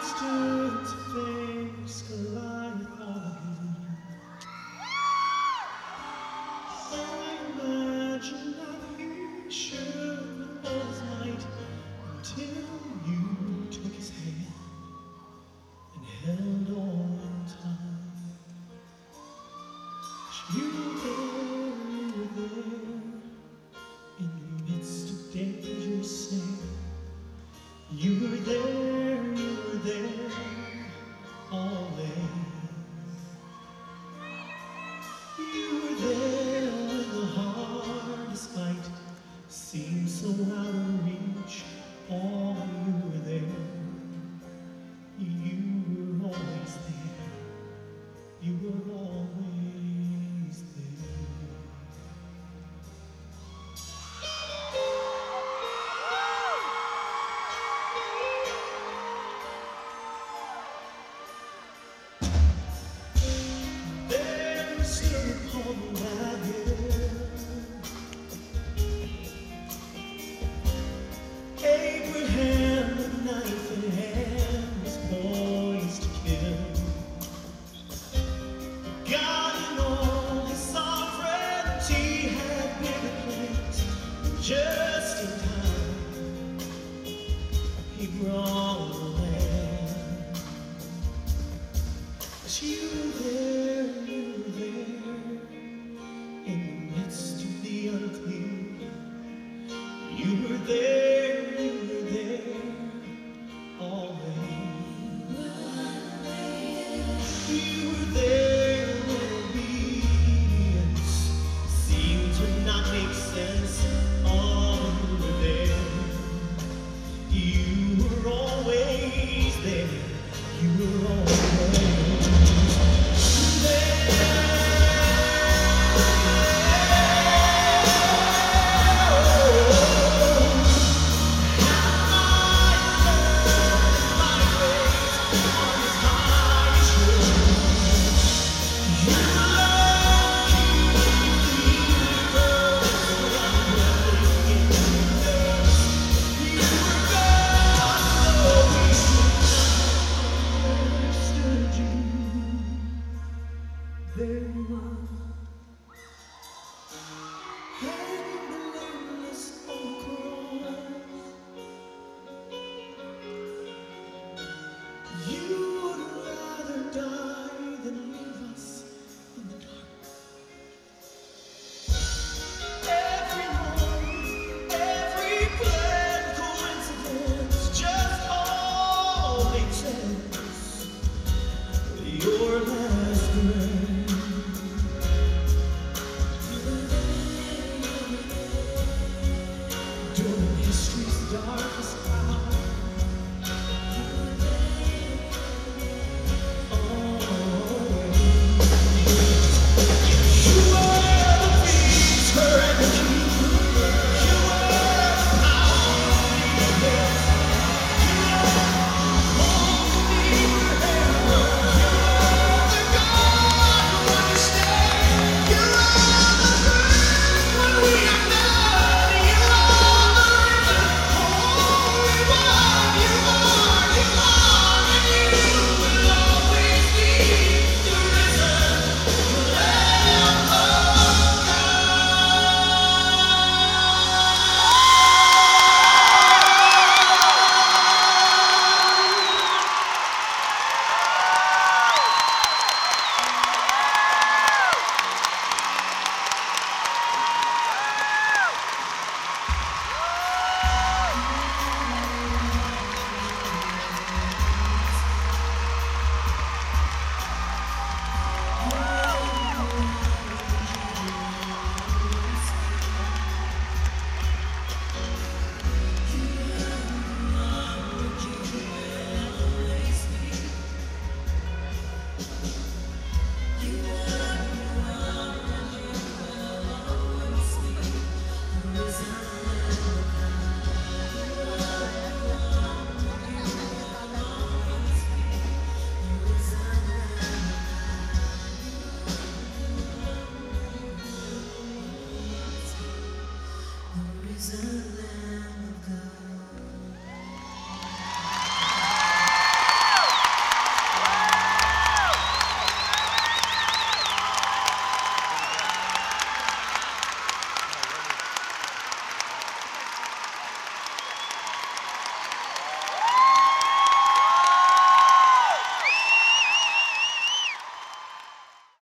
stood to face Goliath again. I imagined that he should with all his might until you took his hand and held on tight. You were there in the midst of danger, saying, you were there, always. You were there when the hardest fight seemed so out of reach. Oh, you were there. You were always there. You were always there. Abraham, the knife in hand, was poised to kill. God in all his sovereignty had bigger plans. Just in time, he brought the land. But you were there, in the midst of the unclear. You were there. You were there when obedience seemed to not make sense. Oh, you were there. You were always there. You were always there. There you are.